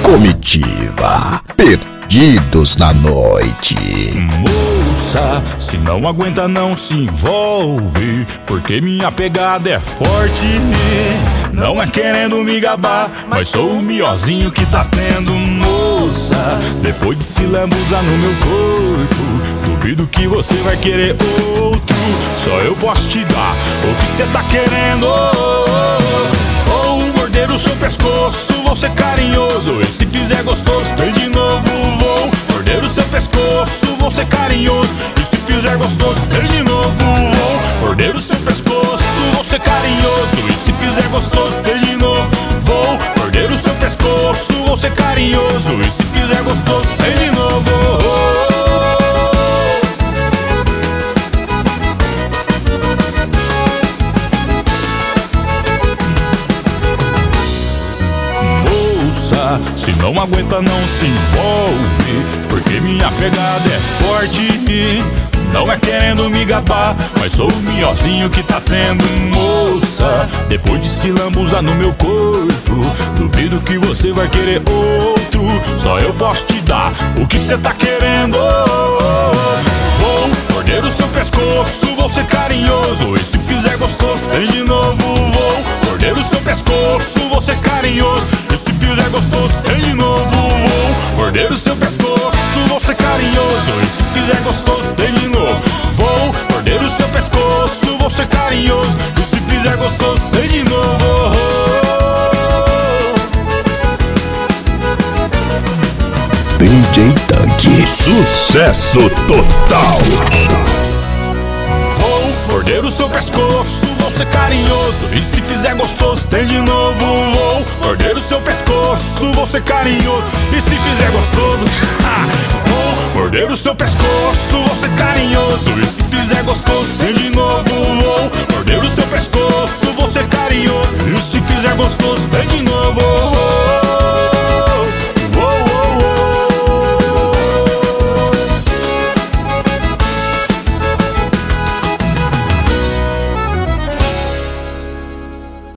Comitiva, perdidos na noite. Moça, se não aguenta não se envolve, porque minha pegada é forte. Não é querendo me gabar, mas sou o miozinho que tá tendo. Moça, depois de se lambuzar no meu corpo, duvido que você vai querer outro. Só eu posso te dar o que cê tá querendo. Vou morder o seu pescoço, vou ser carinhoso, e se fizer gostoso tem de novo. Vou morder o seu pescoço, vou ser carinhoso, e se fizer gostoso tem de novo. Vou morder o seu pescoço, vou ser carinhoso, e se fizer gostoso tem de novo. Vou morder o seu pescoço, vou ser carinhoso, e se fizer gostoso tem de novo. Se não aguenta não se envolve, porque minha pegada é forte. Não é querendo me gabar, mas sou o miozinho que tá tendo. Moça, depois de se lambuzar no meu corpo, duvido que você vai querer outro. Só eu posso te dar o que cê tá querendo. Vou morder o seu pescoço, vou ser carinhoso, e se fizer gostoso tem de novo. Vou morder o seu pescoço, vou ser carinhoso, e se fizer gostoso tem de novo. Vou morder o seu pescoço, vou ser carinhoso, e se fizer gostoso tem de novo. Vou morder o seu pescoço, vou ser carinhoso, e se fizer gostoso tem de novo. DJ Tanque, sucesso total. Vou morder o seu pescoço, vou ser carinhoso, e se fizer gostoso tem de novo. Vou morder o seu pescoço, vou ser carinhoso, e se fizer gostoso vou morder o seu pescoço, vou ser carinhoso, e se fizer gostoso tem de novo. Vou morder o seu pescoço, vou ser carinhoso, e se fizer gostoso tem de novo.